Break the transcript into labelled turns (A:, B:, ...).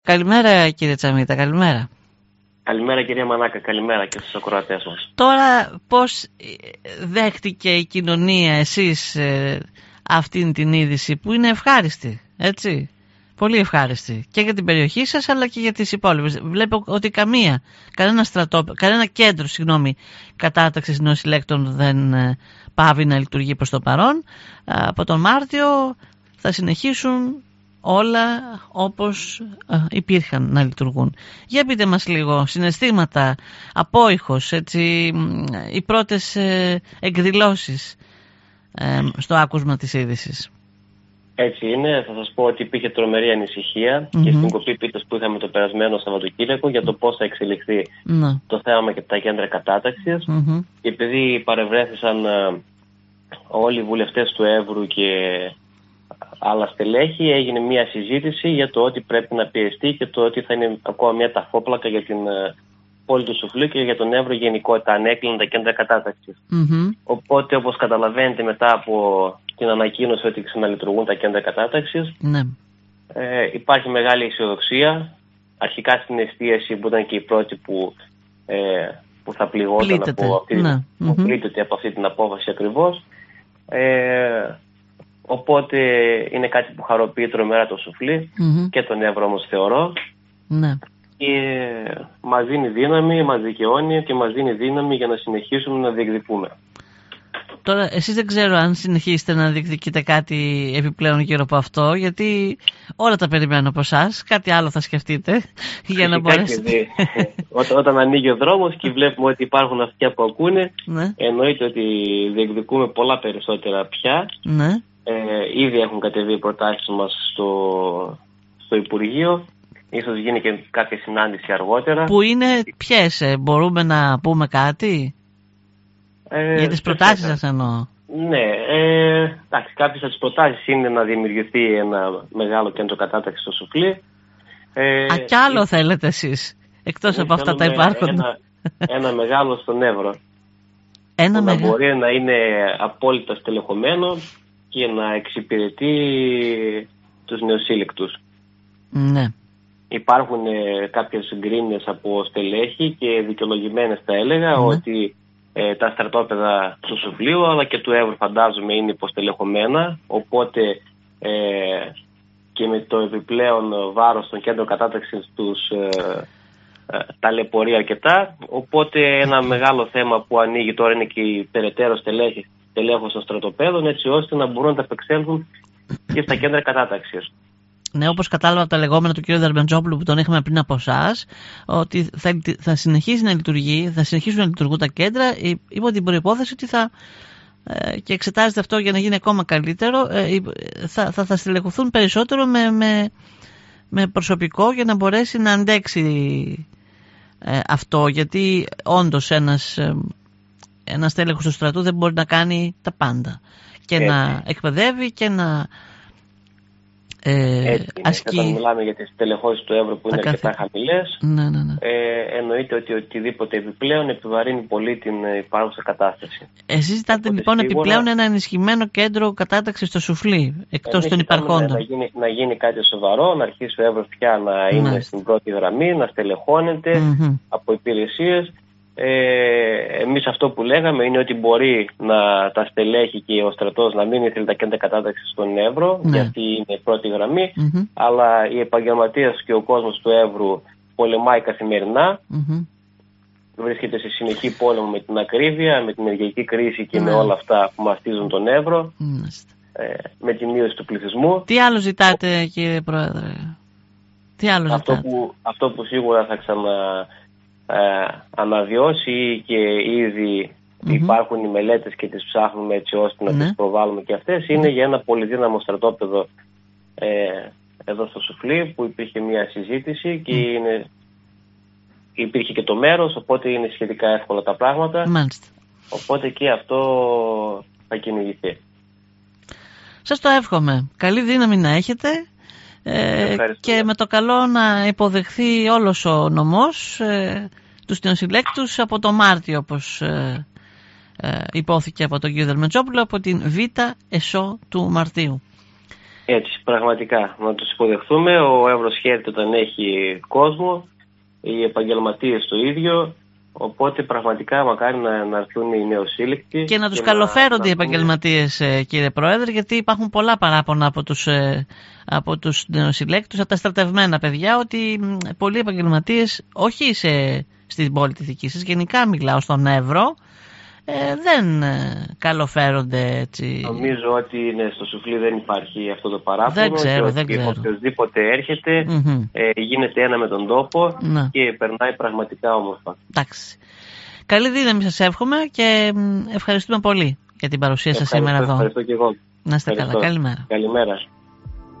A: Καλημέρα κύριε Τσαμίτα, καλημέρα.
B: Καλημέρα κυρία Μανάκα, καλημέρα και στους ακροατές μας.
A: Τώρα πώς δέχτηκε η κοινωνία εσείς αυτήν την είδηση που είναι ευχάριστη, έτσι? Πολύ ευχάριστη και για την περιοχή σας αλλά και για τις υπόλοιπες. Βλέπω ότι κανένα κέντρο κατάταξης νεοσυλλέκτων δεν πάβει να λειτουργεί προς το παρόν. Από τον Μάρτιο θα συνεχίσουν όλα όπως υπήρχαν να λειτουργούν. Για πείτε μας λίγο συναισθήματα, απόϊχος, έτσι, οι πρώτες εκδηλώσεις στο άκουσμα της είδησης.
B: Έτσι είναι, θα σας πω ότι υπήρχε τρομερή ανησυχία και στην κοπή πίτας που είχαμε το περασμένο Σαββατοκύριακο για το πώς θα εξελιχθεί το θέμα και τα κέντρα κατάταξης. Και επειδή παρευρέθησαν όλοι οι βουλευτές του Εύρου και άλλα στελέχη, έγινε μια συζήτηση για το ότι πρέπει να πιεστεί και το ότι θα είναι ακόμα μια ταφόπλακα για την πόλη του Σουφλίου και για τον Εύρο γενικότητα, αν έκλειναν τα κέντρα κατάταξης. Οπότε, όπως καταλαβαίνετε, μετά από την ανακοίνωση ότι ξαναλειτουργούν τα κέντρα κατάταξης, υπάρχει μεγάλη αισιοδοξία. Αρχικά στην εστίαση που ήταν και η πρώτη που θα πληγόταν από αυτή την απόφαση ακριβώς. Οπότε είναι κάτι που χαροποιεί τρομερά το Σουφλί και τον Εύρο όμως θεωρώ. Και μας δίνει δύναμη, μας δικαιώνει και μας δίνει δύναμη για να συνεχίσουμε να διεκδικούμε.
A: Τώρα εσείς δεν ξέρω αν συνεχίσετε να διεκδικείτε κάτι επιπλέον γύρω από αυτό, γιατί όλα τα περιμένω από εσάς, κάτι άλλο θα σκεφτείτε για να μπορέσετε.
B: Όταν ανοίγει ο δρόμος και βλέπουμε ότι υπάρχουν αυτιά που ακούνε, εννοείται ότι διεκδικούμε πολλά περισσότερα πια. Ήδη έχουν κατεβεί οι προτάσεις μας στο Υπουργείο. Ίσως γίνει και κάποια συνάντηση αργότερα.
A: Που είναι ποιες, μπορούμε να πούμε κάτι για τις προτάσεις σας εννοώ?
B: Ναι, εντάξει, κάποιες από τις προτάσεις είναι να δημιουργηθεί ένα μεγάλο κέντρο κατάταξης στο Σουφλί.
A: Κι άλλο θέλετε εσείς, εκτός από αυτά τα υπάρχοντα?
B: Ένα μεγάλο στον Εύρο. Να μπορεί να είναι απόλυτα στελεχωμένο και να εξυπηρετεί τους νεοσύλλεκτους.
A: Ναι.
B: Υπάρχουν κάποιες γκρίνες από στελέχη και δικαιολογημένες θα έλεγα ότι τα στρατόπεδα του Σουφλίου αλλά και του Εύρου φαντάζομαι είναι υποστελεχωμένα, οπότε και με το επιπλέον βάρος των κέντρων κατάταξης τους ταλαιπωρεί αρκετά, οπότε ένα μεγάλο θέμα που ανοίγει τώρα είναι και η περαιτέρω στελέχος των στρατοπέδων, έτσι ώστε να μπορούν να τα απεξέλθουν και στα κέντρα κατάταξης.
A: Ναι, όπως κατάλαβα από τα λεγόμενα του κ. Δαρμπεντζόπουλου που τον είχαμε πριν από εσάς, ότι θα συνεχίσει να λειτουργεί, θα συνεχίσουν να λειτουργούν τα κέντρα υπό την προϋπόθεση ότι και εξετάζεται αυτό για να γίνει ακόμα καλύτερο, θα στελεχωθούν περισσότερο με προσωπικό για να μπορέσει να αντέξει αυτό, γιατί όντως ένας τέλεχος του στρατού δεν μπορεί να κάνει τα πάντα και να εκπαιδεύει και να ασκεί.
B: Όταν μιλάμε για τις τελεχώσεις του Εύρου που είναι αρκετά χαμηλές, εννοείται ότι οτιδήποτε επιπλέον επιβαρύνει πολύ την υπάρχουσα κατάσταση.
A: Εσείς ζητάτε λοιπόν επιπλέον ένα ενισχυμένο κέντρο κατάταξης στο Σουφλί, εκτός των υπαρχόντων?
B: Να γίνει κάτι σοβαρό, να αρχίσει ο Εύρος πια να είναι στην πρώτη γραμμή, να στελεχώνεται από υπηρεσίες. Εμείς αυτό που λέγαμε είναι ότι μπορεί να τα στελέχη και ο στρατός να μην ήθελε τα κέντρα κατάταξης στον Εύρο, γιατί είναι η πρώτη γραμμή, αλλά οι επαγγελματίες και ο κόσμος του Εύρου πολεμάει καθημερινά, βρίσκεται σε συνεχή πόλεμο με την ακρίβεια, με την ενεργειακή κρίση και με όλα αυτά που μαστίζουν τον Εύρο, με τη μείωση του πληθυσμού.
A: Τι άλλο ζητάτε, κύριε Πρόεδρε?
B: Αυτό που σίγουρα θα αναβιώσει και ήδη υπάρχουν οι μελέτες και τις ψάχνουμε έτσι ώστε να τις προβάλλουμε και αυτές, είναι για ένα πολυδύναμο στρατόπεδο εδώ στο Σουφλί που υπήρχε μια συζήτηση και υπήρχε και το μέρος, οπότε είναι σχετικά εύκολα τα πράγματα. Οπότε και αυτό θα κυνηγηθεί.
A: Σας το εύχομαι. Καλή δύναμη να έχετε και με το καλό να υποδεχθεί όλος ο νομός τους νεοσυλλέκτους από το Μάρτιο, όπως υπόθηκε από τον κ. Δαρμπεντζόπουλο, από την Β' ΕΣΟ του Μαρτίου.
B: Έτσι, πραγματικά. Να τους υποδεχθούμε. Ο Εύρος χαίρεται όταν έχει κόσμο, οι επαγγελματίες το ίδιο. Οπότε πραγματικά μακάρι να έρθουν οι νεοσύλληκτοι.
A: Και να τους καλοφέρονται οι επαγγελματίες, κύριε Πρόεδρε, γιατί υπάρχουν πολλά παράπονα από τους νεοσυλλέκτους, από τα στρατευμένα παιδιά, ότι πολλοί επαγγελματίες, όχι στην πόλη τη δική σας, γενικά μιλάω στον Εύρο, δεν καλοφέρονται έτσι.
B: Νομίζω ότι στο Σουφλί δεν υπάρχει αυτό το παράπονο.
A: Δεν ξέρω.
B: Οποιοςδήποτε έρχεται, γίνεται ένα με τον τόπο και περνάει πραγματικά όμορφα.
A: Εντάξει. Καλή δύναμη σας εύχομαι και ευχαριστούμε πολύ για την παρουσία σας σήμερα εδώ.
B: Ευχαριστώ και εγώ.
A: Να είστε καλά. Καλημέρα.
B: Καλημέρα.